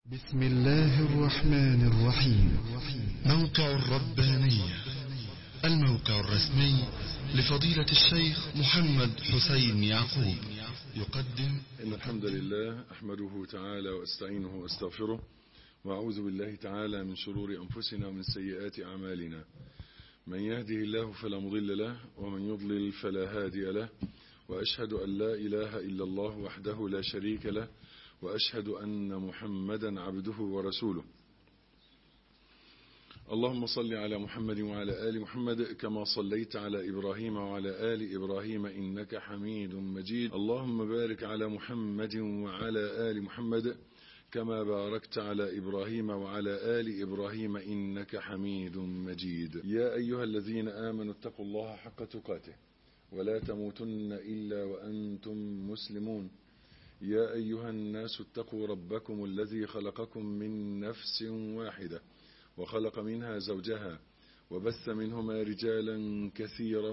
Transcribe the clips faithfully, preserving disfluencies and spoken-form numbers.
بسم الله الرحمن الرحيم. موقع الربانية، الموقع الرسمي لفضيلة الشيخ محمد حسين يعقوب، يقدم. إن الحمد لله أحمده تعالى وأستعينه وأستغفره، وأعوذ بالله تعالى من شرور أنفسنا ومن سيئات أعمالنا. من يهده الله فلا مضل له، ومن يضلل فلا هادي له، وأشهد أن لا إله إلا الله وحده لا شريك له، وأشهد أن محمدا عبده ورسوله. اللهم صل على محمد وعلى آل محمد كما صليت على إبراهيم وعلى آل إبراهيم إنك حميد مجيد. اللهم بارك على محمد وعلى آل محمد كما باركت على إبراهيم وعلى آل إبراهيم إنك حميد مجيد. يا أيها الذين آمنوا اتقوا الله حق تقاته ولا تموتن إلا وأنتم مسلمون. يا أيها الناس اتقوا ربكم الذي خلقكم من نفس واحدة وخلق منها زوجها وبث منهما رجالا كثيرا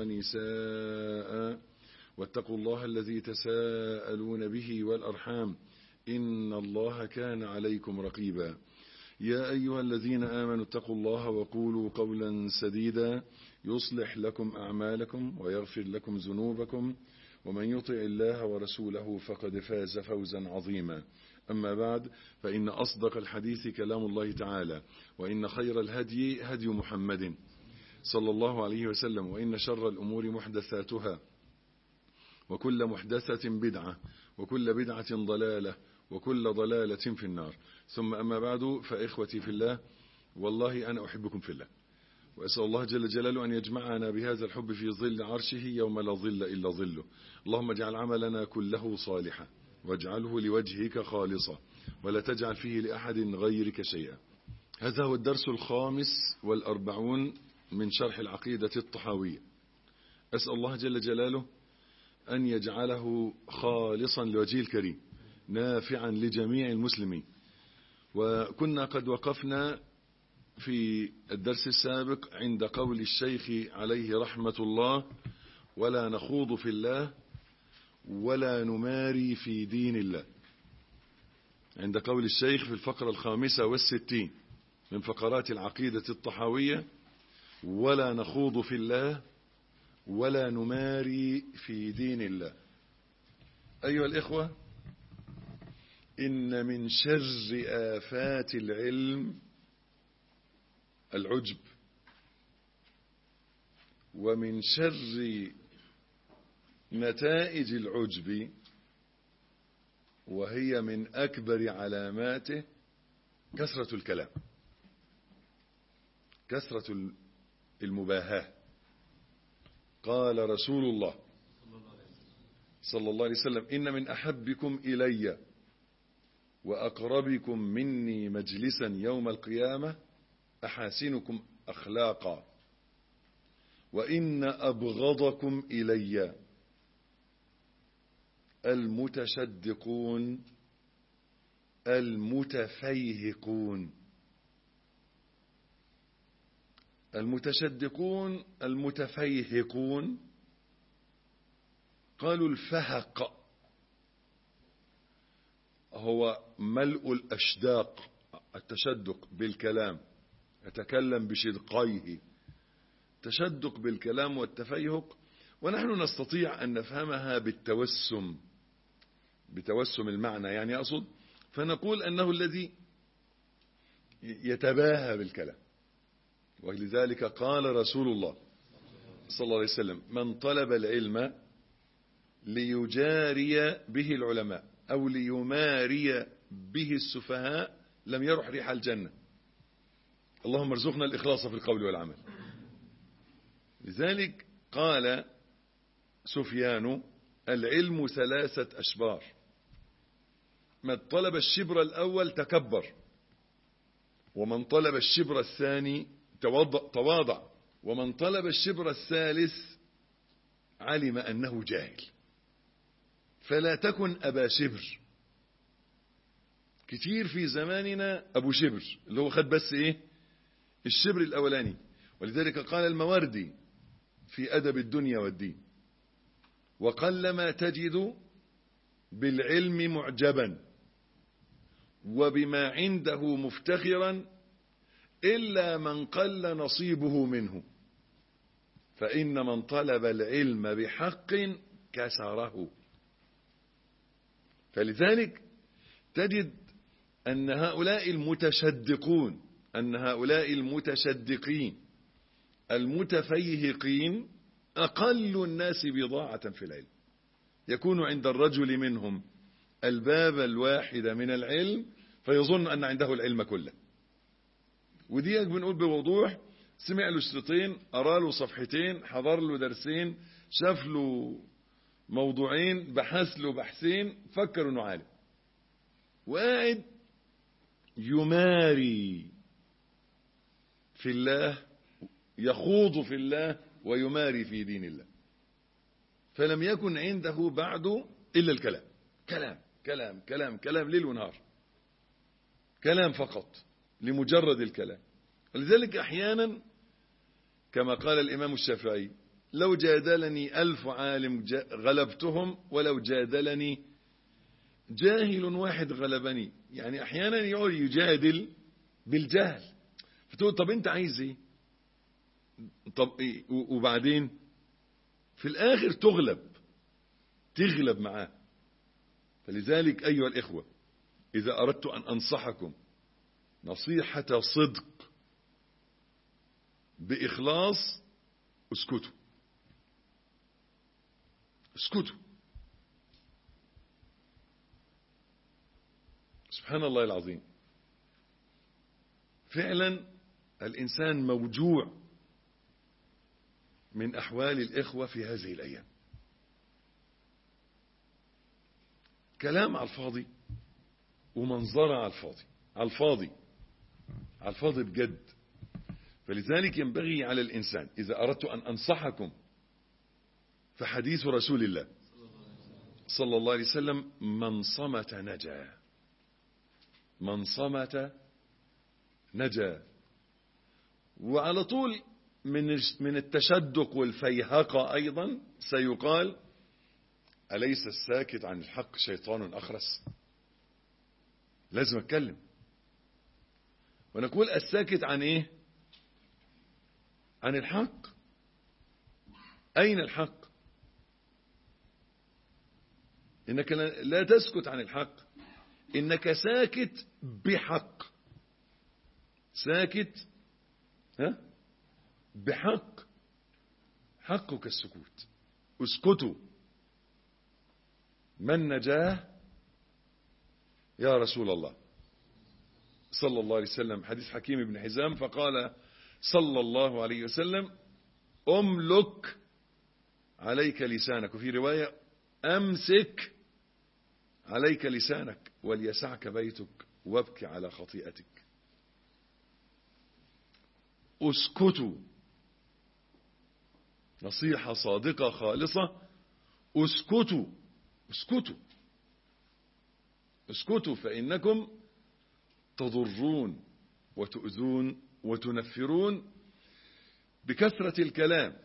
ونساء، واتقوا الله الذي تساءلون به والأرحام إن الله كان عليكم رقيبا. يا أيها الذين آمنوا اتقوا الله وقولوا قولا سديدا يصلح لكم أعمالكم ويغفر لكم ذنوبكم، ومن يطع الله ورسوله فقد فاز فوزا عظيما. أما بعد، فإن أصدق الحديث كلام الله تعالى، وإن خير الهدي هدي محمد صلى الله عليه وسلم، وإن شر الأمور محدثاتها، وكل محدثة بدعة، وكل بدعة ضلالة، وكل ضلالة في النار. ثم أما بعد، فإخوتي في الله، والله أنا أحبكم في الله، وأسأل الله جل جلاله أن يجمعنا بهذا الحب في ظل عرشه يوم لا ظل إلا ظله. اللهم اجعل عملنا كله صالحا، واجعله لوجهك خالصا، ولا تجعل فيه لأحد غيرك شيئا. هذا هو الدرس الخامس والأربعون من شرح العقيدة الطحاوية. أسأل الله جل جلاله أن يجعله خالصا لوجهه الكريم، نافعا لجميع المسلمين. وكنا قد وقفنا في الدرس السابق عند قول الشيخ عليه رحمة الله: ولا نخوض في الله ولا نماري في دين الله. عند قول الشيخ في الفقرة الخامسة والستين من فقرات العقيدة الطحاوية: ولا نخوض في الله ولا نماري في دين الله. أيها الإخوة، إن من شر آفات العلم العجب، ومن شر نتائج العجب، وهي من أكبر علاماته، كثرة الكلام، كثرة المباهاة. قال رسول الله صلى الله عليه وسلم: إن من أحبكم إلي وأقربكم مني مجلسا يوم القيامة أحاسنكم أخلاقا، وإن أبغضكم إلي المتشدقون المتفيهقون. المتشدقون المتفيهقون، قالوا الفهق هو ملء الأشداق، التشدق بالكلام، يتكلم بشدقيه، تشدق بالكلام والتفيهق. ونحن نستطيع أن نفهمها بالتوسم، بتوسم المعنى، يعني أقصد فنقول أنه الذي يتباهى بالكلام. ولذلك قال رسول الله صلى الله عليه وسلم: من طلب العلم ليجاري به العلماء أو ليماري به السفهاء لم يرح ريح الجنة. اللهم ارزقنا الإخلاص في القول والعمل. لذلك قال سفيان: العلم ثلاثة أشبار، من طلب الشبر الأول تكبر، ومن طلب الشبر الثاني تواضع، ومن طلب الشبر الثالث علم أنه جاهل. فلا تكن أبا شبر. كتير في زماننا أبو شبر، اللي هو خد بس إيه؟ الشبر الأولاني. ولذلك قال الموردي في أدب الدنيا والدين: وقلما تجد بالعلم معجبا وبما عنده مفتخرا إلا من قل نصيبه منه، فإن من طلب العلم بحق كسره. فلذلك تجد أن هؤلاء المتشدقون أن هؤلاء المتشدقين المتفيهقين أقل الناس بضاعة في العلم. يكون عند الرجل منهم الباب الواحد من العلم فيظن أن عنده العلم كله. ودي بنقول بوضوح، سمع له شريطين، أرى له صفحتين، حضر له درسين، شاف له موضوعين، بحث له بحثين، فكر انه عالم، وقاعد يماري في الله، يخوض في الله ويماري في دين الله. فلم يكن عنده بعد إلا الكلام، كلام كلام كلام كلام ليل ونهار، كلام فقط لمجرد الكلام. ولذلك أحيانا كما قال الإمام الشافعي: لو جادلني ألف عالم غلبتهم ولو جادلني جاهل واحد غلبني. يعني أحيانا يقعد يجادل بالجهل، فتقول طب أنت عايز إيه؟ طب إيه؟ وبعدين في الآخر تغلب تغلب معاه. فلذلك أيها الإخوة، إذا أردت أن أنصحكم نصيحة صدق بإخلاص، اسكتوا اسكتوا. سبحان الله العظيم، فعلا الإنسان موجوع من أحوال الإخوة في هذه الأيام. كلام على الفاضي ومنظرة على الفاضي على الفاضي على الفاضي بجد. فلذلك ينبغي على الإنسان، إذا أردت أن أنصحكم فحديث رسول الله صلى الله عليه وسلم: من صمت نجا، من صمت نجا. وعلى طول من من التشدق والفيهقة أيضا سيقال: أليس الساكت عن الحق شيطان أخرس؟ لازم أتكلم. ونقول الساكت عن إيه؟ عن الحق. أين الحق؟ إنك لا تسكت عن الحق، إنك ساكت بحق، ساكت ها بحق، حقك السكوت. اسكتوا. من نجاه يا رسول الله صلى الله عليه وسلم؟ حديث حكيم بن حزام، فقال صلى الله عليه وسلم: أملك عليك لسانك، وفي رواية: أمسك عليك لسانك وليسعك بيتك وابكي على خطيئتك. اسكتوا. نصيحة صادقة خالصة: اسكتوا اسكتوا اسكتوا، فإنكم تضرون وتؤذون وتنفرون بكثرة الكلام،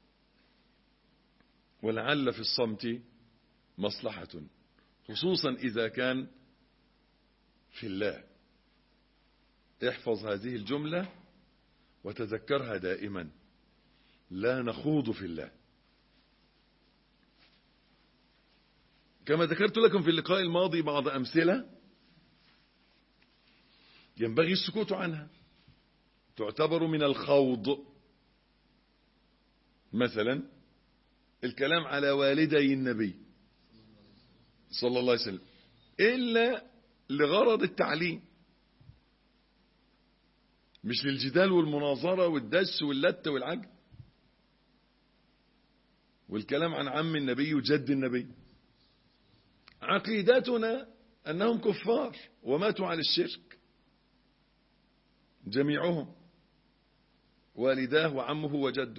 ولعل في الصمت مصلحة، خصوصا إذا كان في الله. احفظ هذه الجملة وتذكرها دائما: لا نخوض في الله. كما ذكرت لكم في اللقاء الماضي بعض أمثلة ينبغي السكوت عنها، تعتبر من الخوض. مثلا الكلام على والدي النبي صلى الله عليه وسلم إلا لغرض التعليم، مش للجدال والمناظرة والدس واللت والعجب. والكلام عن عم النبي وجد النبي، عقيدتنا أنهم كفار وماتوا على الشرك جميعهم، والداه وعمه وجده،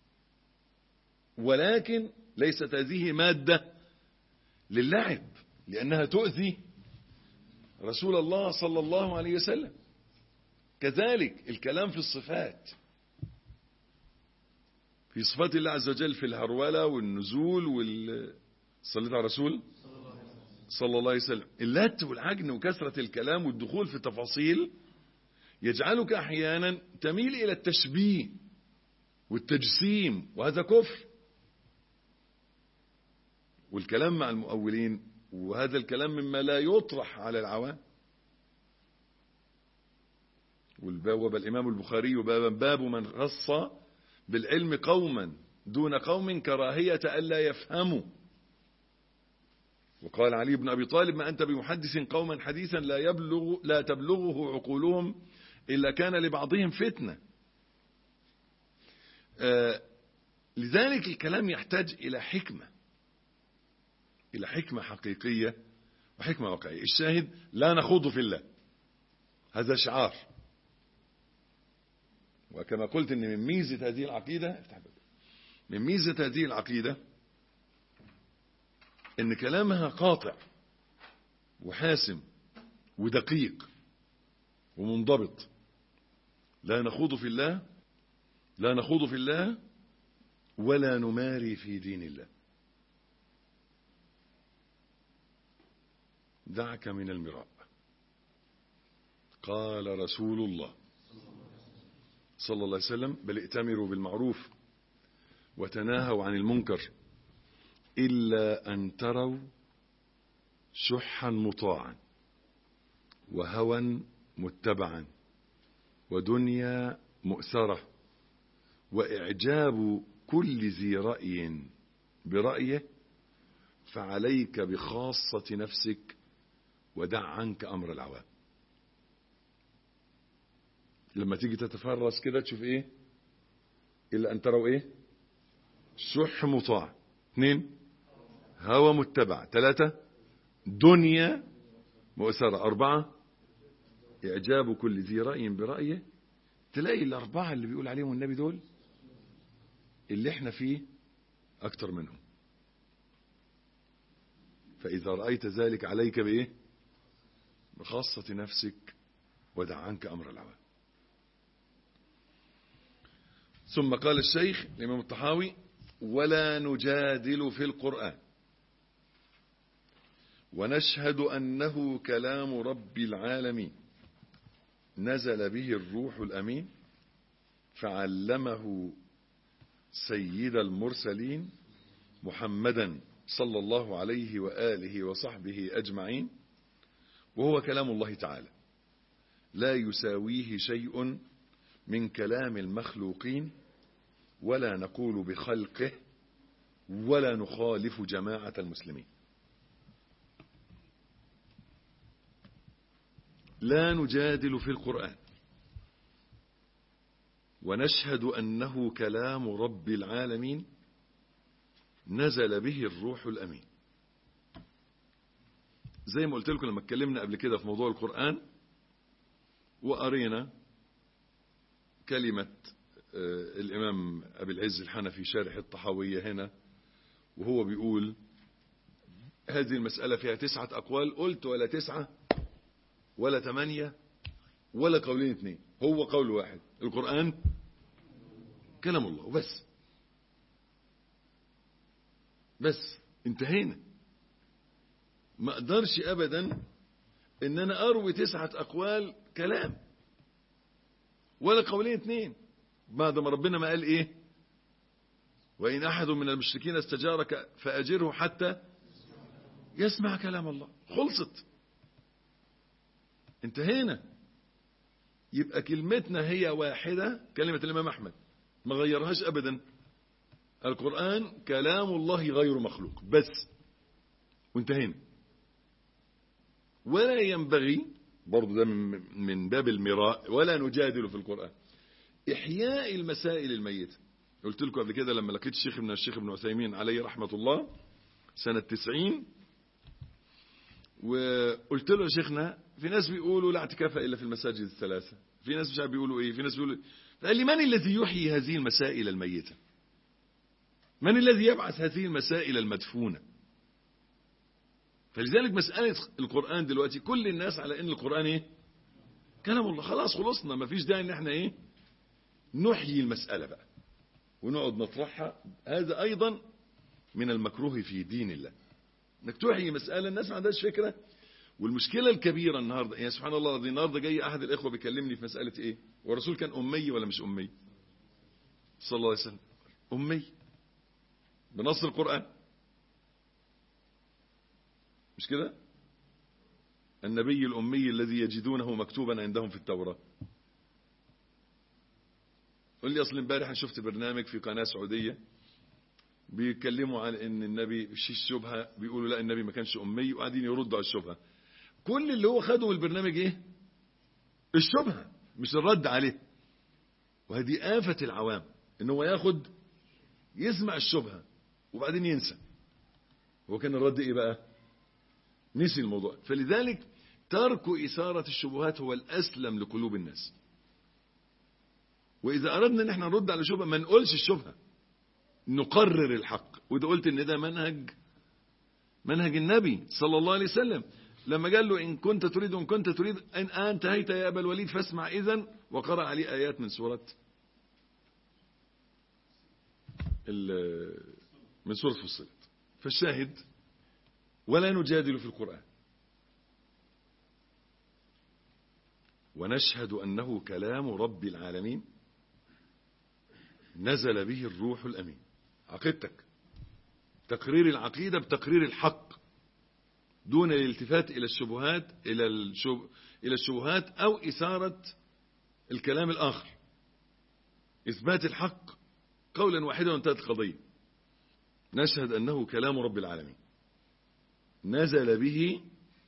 ولكن ليست هذه مادة للعب، لأنها تؤذي رسول الله صلى الله عليه وسلم. كذلك الكلام في الصفات، في صفات الله عز وجل، في الهرولة والنزول وال صليت على رسول صلى الله عليه وسلم. اللت والعجن وكثرة الكلام والدخول في التفاصيل يجعلك أحيانا تميل إلى التشبيه والتجسيم، وهذا كفر. والكلام مع المؤولين، وهذا الكلام مما لا يطرح على العوام. والباب الإمام البخاري بابا باب من خص بالعلم قوما دون قوم كراهية ألا يفهموا. وقال علي بن أبي طالب: ما أنت بمحدث قوما حديثا لا يبلغ لا تبلغه عقولهم إلا كان لبعضهم فتنة. آه لذلك الكلام يحتاج إلى حكمة، إلى حكمة حقيقية وحكمة واقعية. الشاهد: لا نخوض في الله، هذا شعار. وكما قلت إن من ميزة هذه العقيدة من ميزة هذه العقيدة إن كلامها قاطع وحاسم ودقيق ومنضبط. لا نخوض في الله لا نخوض في الله ولا نماري في دين الله. دعك من المراء. قال رسول الله صلى الله عليه وسلم: بل ائتمروا بالمعروف وتناهوا عن المنكر إلا أن تروا شحا مطاعا وهوى متبعا ودنيا مؤثرة وإعجاب كل ذي رأي برأيه، فعليك بخاصة نفسك ودع عنك أمر العوام. لما تيجي تتفرس كده تشوف ايه؟ إلا أن تروا ايه؟ شح مطاع. اثنين، هوى متبع. ثلاثة، دنيا مؤثرة. أربعة، إعجاب كل ذي رأي برأيه. تلاقي الأربعة اللي بيقول عليهم النبي دول اللي احنا فيه أكتر منهم. فإذا رأيت ذلك عليك بإيه؟ بخاصة نفسك ودع عنك أمر العوام. ثم قال الشيخ الإمام الطحاوي: ولا نجادل في القرآن ونشهد أنه كلام رب العالمين نزل به الروح الأمين فعلمه سيد المرسلين محمدا صلى الله عليه وآله وصحبه أجمعين، وهو كلام الله تعالى لا يساويه شيء من كلام المخلوقين، ولا نقول بخلقه ولا نخالف جماعة المسلمين. لا نجادل في القرآن ونشهد أنه كلام رب العالمين نزل به الروح الأمين. زي ما قلت لكم لما اتكلمنا قبل كده في موضوع القرآن وقرينا كلمة الإمام أبي العز الحنفي شارح الطحاوية هنا، وهو بيقول هذه المسألة فيها تسعة أقوال. قلت ولا تسعة ولا ثمانية ولا قولين اثنين، هو قول واحد: القرآن كلام الله وبس. بس انتهينا. ما اقدرش ابدا ان انا اروي تسعة اقوال كلام ولا قولين اثنين بعد ما ربنا ما قال ايه؟ وان احد من المشركين استجارك فاجره حتى يسمع كلام الله. خلصت، انتهينا. يبقى كلمتنا هي واحدة، كلمة الامام احمد ما غيرهاش ابدا: القرآن كلام الله غير مخلوق بس، وانتهينا. ولا ينبغي برضو ده من باب المراء ولا نجادل في القرآن إحياء المسائل الميتة. قلت لكم قبل كده لما لقيت الشيخ من الشيخ ابن عثيمين عليه رحمة الله سنة تسعين، وقلت له يا شيخنا في ناس بيقولوا لا اعتكاف إلا في المساجد الثلاثة، في ناس مش عارف بيقولوا ايه، في ناس بيقولوا. قال لي: من الذي يحيي هذه المسائل الميتة؟ من الذي يبعث هذه المسائل المدفونة؟ فلذلك مسألة القرآن دلوقتي كل الناس على ان القرآن ايه؟ كلام الله. خلاص خلصنا، ما فيش داعي ان احنا ايه؟ نحيي المسألة بقى ونقعد نطرحها. هذا ايضا من المكروه في دين الله. انك توحي مسألة الناس ما عندهاش فكرة. والمشكلة الكبيرة النهاردة يعني سبحان الله العظيم، النهاردة جاي احد الاخوة بيكلمني في مسألة ايه، والرسول كان امي ولا مش امي صلى الله عليه وسلم؟ امي بنص القرآن، مش كده؟ النبي الامي الذي يجدونه مكتوبا عندهم في التوراة. قل لي اصل امبارح انا شفت برنامج في قناة سعودية بيتكلموا عن ان النبي شيش شبهة، بيقولوا لا النبي ما كانش امي، وقاعدين يردوا على الشبهة. كل اللي هو خده من البرنامج ايه؟ الشبهة، مش الرد عليه. وهذه آفة العوام، ان هو ياخد يسمع الشبهة وبعدين ينسى هو كان الرد ايه بقى، نسي الموضوع. فلذلك ترك إثارة الشبهات هو الأسلم لقلوب الناس. وإذا أردنا ان احنا نرد على شبهة ما نقولش الشبهة، نقرر الحق. وده قلت ان ده منهج منهج النبي صلى الله عليه وسلم لما قال له إن كنت تريد إن كنت تريد أن انتهيت يا أبا الوليد فاسمع إذن، وقرأ عليه آيات من سورة من سورة فصلت. فالشاهد ولا نجادل في القرآن، ونشهد أنه كلام رب العالمين نزل به الروح الأمين. عقيدتك تقرير العقيدة بتقرير الحق دون الالتفات إلى الشبهات إلى الشب... إلى الشبهات أو إثارة الكلام الآخر. إثبات الحق قولا واحدا وانتهت القضية. نشهد أنه كلام رب العالمين نزل به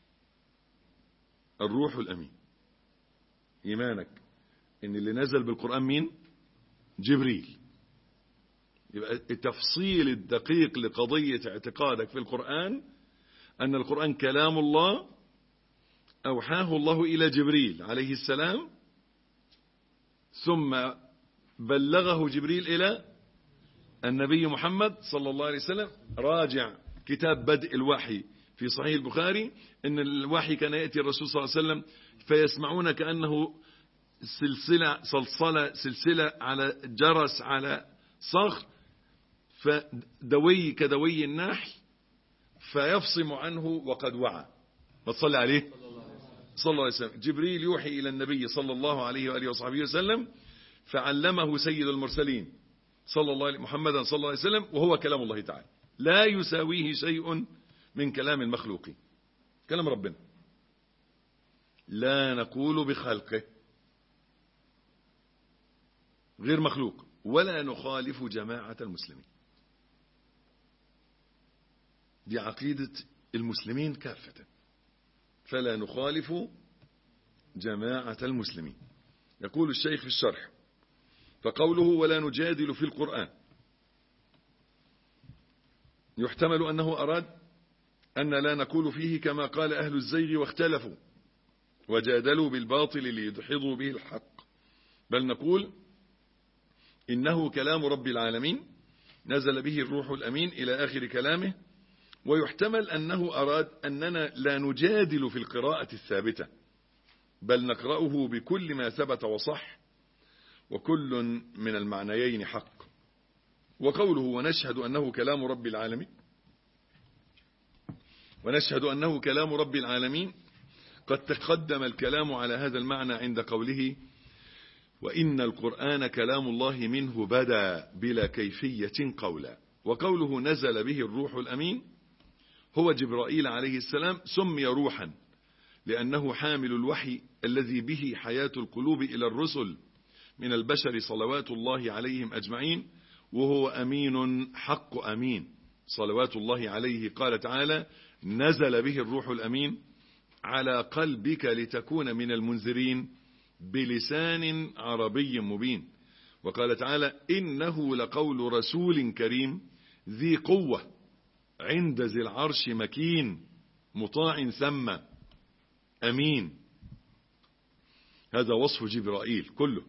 الروح الأمين. إيمانك إن اللي نزل بالقرآن مين؟ جبريل. يبقى التفصيل الدقيق لقضية اعتقادك في القرآن أن القرآن كلام الله أوحاه الله إلى جبريل عليه السلام، ثم بلغه جبريل إلى النبي محمد صلى الله عليه وسلم. راجع كتاب بدء الوحي في صحيح البخاري إن الوحي كان يأتي الرسول صلى الله عليه وسلم فيسمعون كأنه سلسلة صلصلة سلسلة على جرس على صخر، فدوي كدوي النحل فيفصم عنه وقد وعى. ما تصلي عليه صلى الله عليه وسلم. جبريل يوحي إلى النبي صلى الله عليه وآله وصحبه وسلم فعلمه سيد المرسلين صلى الله عليه محمدا صلى الله عليه وسلم، وهو كلام الله تعالى لا يساويه شيء من كلام المخلوقين. كلام ربنا لا نقول بخلقه غير مخلوق، ولا نخالف جماعة المسلمين. دي عقيدة المسلمين كافة، فلا نخالف جماعة المسلمين. يقول الشيخ في الشرح فقوله ولا نجادل في القرآن يحتمل أنه أراد أن لا نقول فيه كما قال أهل الزيغ واختلفوا وجادلوا بالباطل ليدحضوا به الحق، بل نقول إنه كلام رب العالمين نزل به الروح الأمين إلى آخر كلامه. ويحتمل أنه أراد أننا لا نجادل في القراءة الثابتة بل نقرأه بكل ما ثبت وصح، وكل من المعنيين حق. وقوله ونشهد أنه كلام رب العالمين ونشهد أنه كلام رب العالمين قد تقدم الكلام على هذا المعنى عند قوله وإن القرآن كلام الله منه بدا بلا كيفية قولا. وقوله نزل به الروح الأمين هو جبرائيل عليه السلام سمي روحا لأنه حامل الوحي الذي به حياة القلوب إلى الرسل من البشر صلوات الله عليهم أجمعين، وهو أمين حق أمين صلوات الله عليه. قال تعالى نزل به الروح الأمين على قلبك لتكون من المنذرين بلسان عربي مبين. وقال تعالى إنه لقول رسول كريم ذي قوة عند ذي العرش مكين مطاع ثم أمين. هذا وصف جبرائيل كله.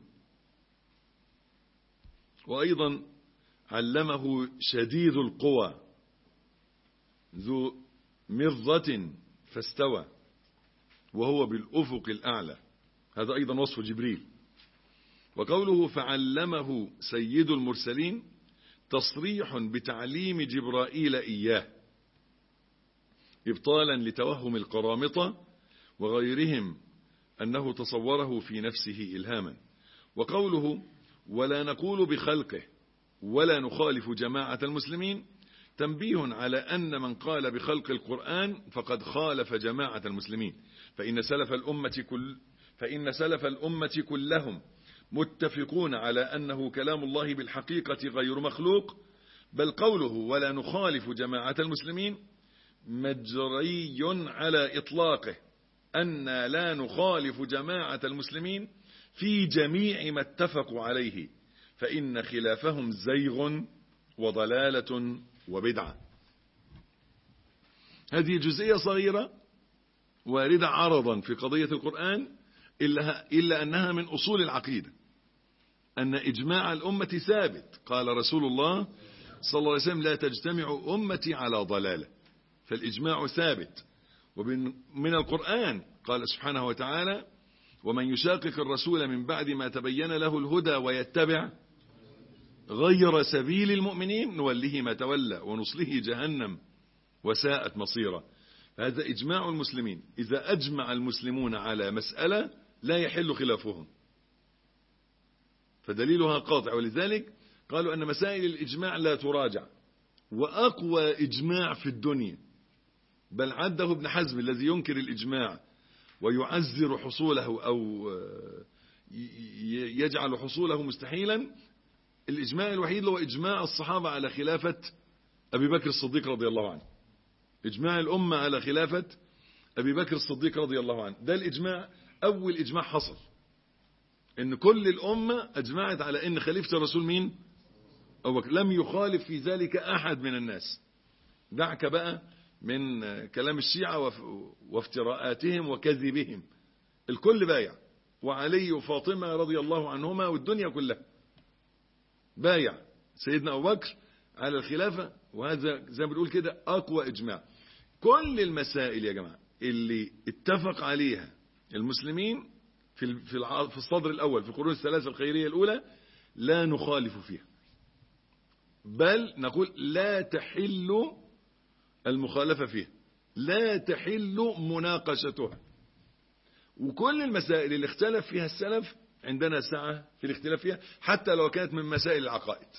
وأيضا علمه شديد القوى ذو مرة فاستوى وهو بالأفق الأعلى، هذا أيضا وصف جبريل. وقوله فعلمه سيد المرسلين تصريح بتعليم جبرائيل إياه، إبطالا لتوهم القرامطة وغيرهم أنه تصوره في نفسه إلهاما. وقوله ولا نقول بخلقه ولا نخالف جماعة المسلمين تنبيه على أن من قال بخلق القرآن فقد خالف جماعة المسلمين، فإن سلف الأمة كل فإن سلف الأمة كلهم متفقون على أنه كلام الله بالحقيقة غير مخلوق، بل قوله ولا نخالف جماعة المسلمين مجري على إطلاقه أن لا نخالف جماعة المسلمين في جميع ما اتفقوا عليه، فإن خلافهم زيغ وضلالة وبدعة. هذه جزئية صغيرة واردة عرضا في قضية القرآن، إلا, إلا أنها من أصول العقيدة، أن إجماع الأمة ثابت. قال رسول الله صلى الله عليه وسلم لا تجتمع أمتي على ضلالة، فالإجماع ثابت. ومن القرآن قال سبحانه وتعالى ومن يشاقق الرسول من بعد ما تبين له الهدى ويتبع غير سبيل المؤمنين نوله ما تولى ونصله جهنم وساءت مصيرا. هذا إجماع المسلمين، إذا أجمع المسلمون على مسألة لا يحل خلافهم، فدليلها قاطع. ولذلك قالوا أن مسائل الإجماع لا تراجع، وأقوى إجماع في الدنيا بل عده ابن حزم الذي ينكر الإجماع ويعزر حصوله أو يجعل حصوله مستحيلا، الإجماع الوحيد هو إجماع الصحابة على خلافة أبي بكر الصديق رضي الله عنه، إجماع الأمة على خلافة أبي بكر الصديق رضي الله عنه. ده الإجماع، أول إجماع حصل إن كل الأمة أجمعت على إن خليفة الرسول مين؟ أبو بكر، لم يخالف في ذلك أحد من الناس. دعك بقى من كلام الشيعة وافتراءاتهم وكذبهم، الكل بايع، وعلي وفاطمة رضي الله عنهما والدنيا كلها بايع سيدنا أبو بكر على الخلافة. وهذا زي ما بنقول كده أقوى إجماع. كل المسائل يا جماعة اللي اتفق عليها المسلمين في في الصدر الأول في القرون الثلاثة الخيرية الأولى لا نخالف فيها، بل نقول لا تحل المخالفة فيها، لا تحل مناقشتها. وكل المسائل اللي اختلف فيها السلف عندنا سعة في الاختلاف فيها، حتى لو كانت من مسائل العقائد.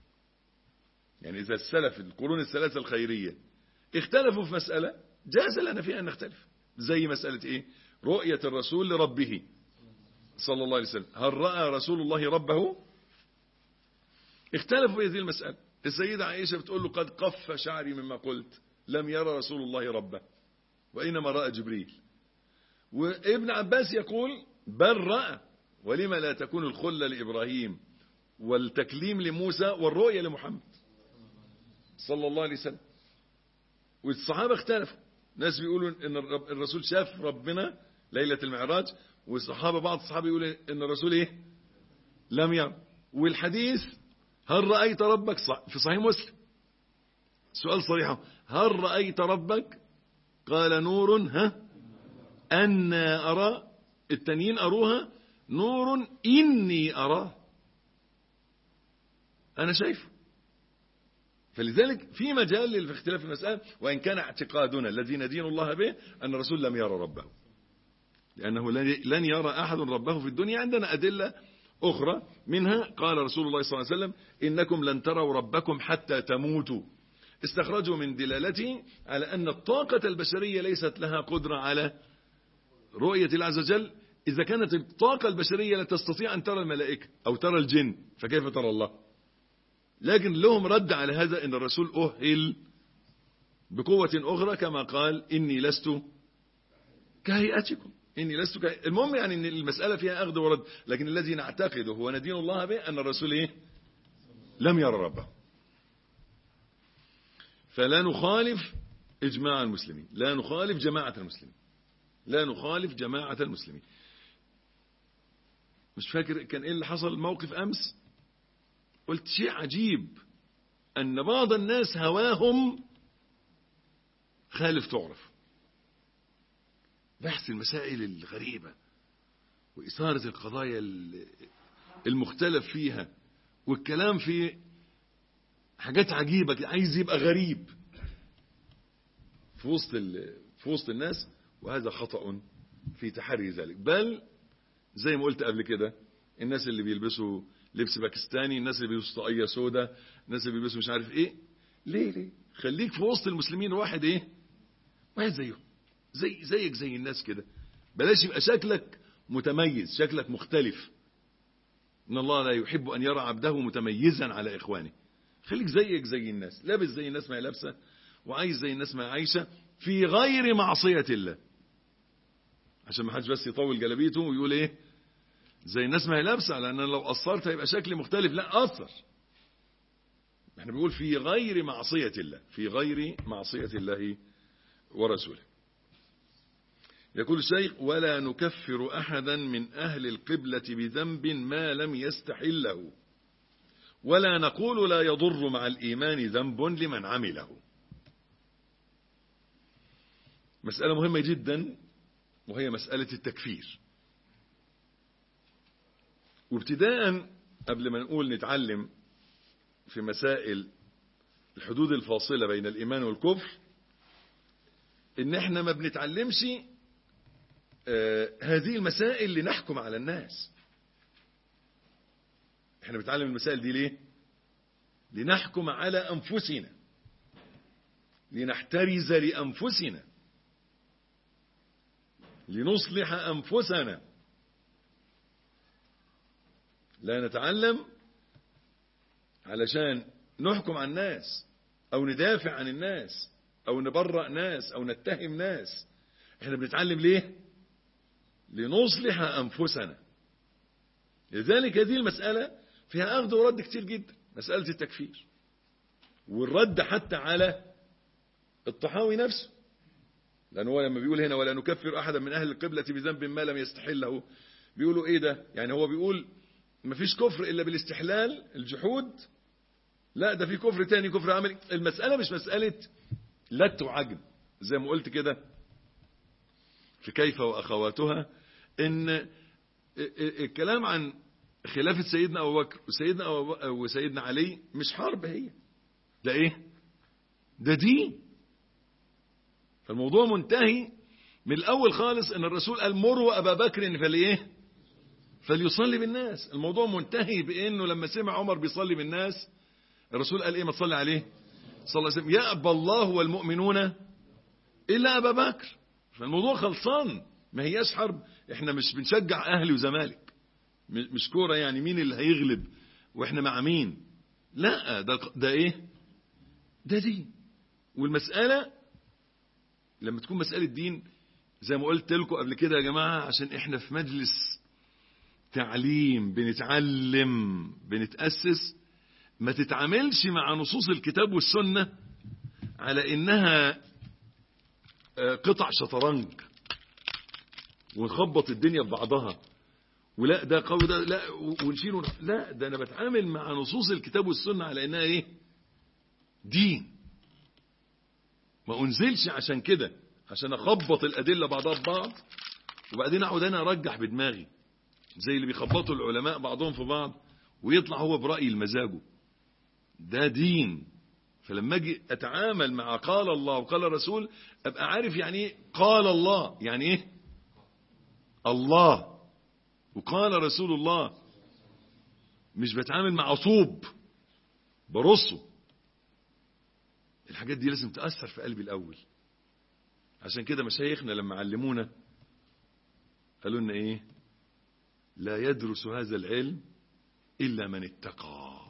يعني إذا السلف القرون الثلاثة الخيرية اختلفوا في مسألة جاز لنا فيها أن نختلف، زي مسألة إيه؟ رؤية الرسول لربه صلى الله عليه وسلم، هل رأى رسول الله ربه؟ اختلفوا في هذه المسألة. السيدة عائشة بتقول له قد قف شعري مما قلت، لم يرى رسول الله ربه وإنما رأى جبريل. وابن عباس يقول بل رأى، ولما لا تكون الخلة لإبراهيم والتكليم لموسى والرؤية لمحمد صلى الله عليه وسلم. والصحابة اختلفوا، ناس بيقولوا ان الرسول شاف ربنا ليلة المعراج، والصحابة بعض الصحابة يقولوا ان الرسول ايه لم يرى. والحديث هل رأيت ربك في صحيح مسلم، سؤال صريح، هل رأيت ربك؟ قال نور ها أنا أرى، التانيين أروها نور إني أراه، أنا شايفه. فلذلك في مجال في اختلاف المسألة، وإن كان اعتقادنا الذي ندين الله به أن الرسول لم يرى ربه، لأنه لن يرى أحد ربه في الدنيا. عندنا أدلة أخرى، منها قال رسول الله صلى الله عليه وسلم إنكم لن تروا ربكم حتى تموتوا، استخرجوا من دلالته على أن الطاقة البشرية ليست لها قدرة على رؤية الله عز وجل. إذا كانت الطاقة البشرية لا تستطيع أن ترى الملائكة أو ترى الجن، فكيف ترى الله؟ لكن لهم رد على هذا، إن الرسول أهل بقوة أخرى كما قال إني لست كهيئتكم، إني لست كهيئتكم. المهم يعني أن المسألة فيها أخذ ورد، لكن الذي نعتقده هو ندين الله به أن الرسول إيه؟ لم يرى ربه. فلا نخالف إجماع المسلمين، لا نخالف جماعة المسلمين، لا نخالف جماعة المسلمين. مش فاكر كان إيه اللي حصل الموقف أمس، قلت شيء عجيب أن بعض الناس هواهم خالف تعرف، بحث المسائل الغريبة وإثارة القضايا المختلف فيها والكلام في حاجات عجيبة، عايز يبقى غريب. في وسط في وسط الناس، وهذا خطأ في تحري ذلك. بل زي ما قلت قبل كده، الناس اللي بيلبسوا لبس باكستاني، الناس اللي بيلبسوا طاقية سوداء، الناس اللي بيلبسوا مش عارف ايه، ليه ليه خليك في وسط المسلمين واحد ايه، واحد زيهم، زي زيك زي الناس كده. بلاش يبقى شكلك متميز، شكلك مختلف. ان الله لا يحب ان يرى عبده متميزا على اخوانه. خليك زيك زي الناس، لابس زي الناس ما هي لابسه، وعايش زي الناس ما هي عايشه، في غير معصيه الله. عشان ما حدش بس يطول جلابيته ويقول ايه زي الناس ما هي لابسه، لان لو قصرت هيبقى شكلي مختلف. لا، قصر. احنا بنقول في غير معصيه الله، في غير معصيه الله ورسوله. يقول الشيخ: ولا نكفر أحدا من أهل القبلة بذنب ما لم يستحله، ولا نقول لا يضر مع الإيمان ذنب لمن عمله. مسألة مهمة جدا، وهي مسألة التكفير. وابتداء قبل ما نقول نتعلم في مسائل الحدود الفاصلة بين الإيمان والكفر، إن احنا ما بنتعلمش آه هذه المسائل لنحكم على الناس. احنا بنتعلم المسائل دي ليه؟ لنحكم على أنفسنا، لنحترز لأنفسنا، لنصلح أنفسنا. لا نتعلم علشان نحكم على الناس، أو ندافع عن الناس، أو نبرأ ناس، أو نتهم ناس. احنا بنتعلم ليه؟ لنصلح أنفسنا. لذلك هذه المسألة فيها أخذ ورد كتير جدا، مسألة التكفير، والرد حتى على الطحاوي نفسه. لأنه هو لما بيقول هنا ولا نكفر أحدا من أهل القبلة بذنب ما لم يستحله، بيقولوا إيه ده؟ يعني هو بيقول ما فيش كفر إلا بالاستحلال، الجحود. لا، ده في كفر تاني، كفر عملي. المسألة مش مسألة لت وعجب زي ما قلت كده في كيف وأخواتها، إن الكلام عن خلافة سيدنا أبو بكر وسيدنا أبو بكر وسيدنا علي مش حرب، هي ده إيه؟ ده دين. فالموضوع منتهي من الأول خالص، إن الرسول قال مروا أبا بكر فليه فليصلي بالناس. الموضوع منتهي بإنه لما سمع عمر بيصلي بالناس، الرسول قال إيه؟ ما تصلي عليه صلى الله عليه وسلم: يأبى الله والمؤمنون إلا أبا بكر. فالموضوع خلصان، ما هياش حرب. احنا مش بنشجع أهلي وزمالك، مش كورة يعني مين اللي هيغلب واحنا مع مين. لا، ده, ده ايه؟ ده دين. والمسألة لما تكون مسألة دين، زي ما قلت لكم قبل كده يا جماعة، عشان احنا في مجلس تعليم بنتعلم بنتأسس، ما تتعاملش مع نصوص الكتاب والسنة على انها قطع شطرنج ونخبط الدنيا ببعضها، ولا ده قوي ده لا ونشيله. لا، ده انا بتعامل مع نصوص الكتاب والسنة على انها ايه؟ دين. ما انزلش عشان كده عشان اخبط الادله بعضها ببعض وبعدين اقعد انا ارجح بدماغي زي اللي بيخبطوا العلماء بعضهم في بعض ويطلع هو برأي المزاجه. ده دين. فلما اجي اتعامل مع قال الله وقال الرسول، ابقى عارف يعني ايه قال الله، يعني ايه الله، وقال رسول الله. مش بتعامل مع طوب برصه. الحاجات دي لازم تأثر في قلبي الأول. عشان كده مشايخنا لما علمونا قالوا لنا ايه؟ لا يدرس هذا العلم إلا من اتقى.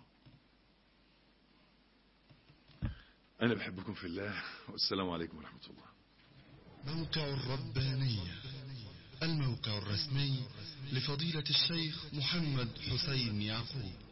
أنا بحبكم في الله، والسلام عليكم ورحمة الله. موقع الربانية، الموقع الرسمي لفضيلة الشيخ محمد حسين يعقوب.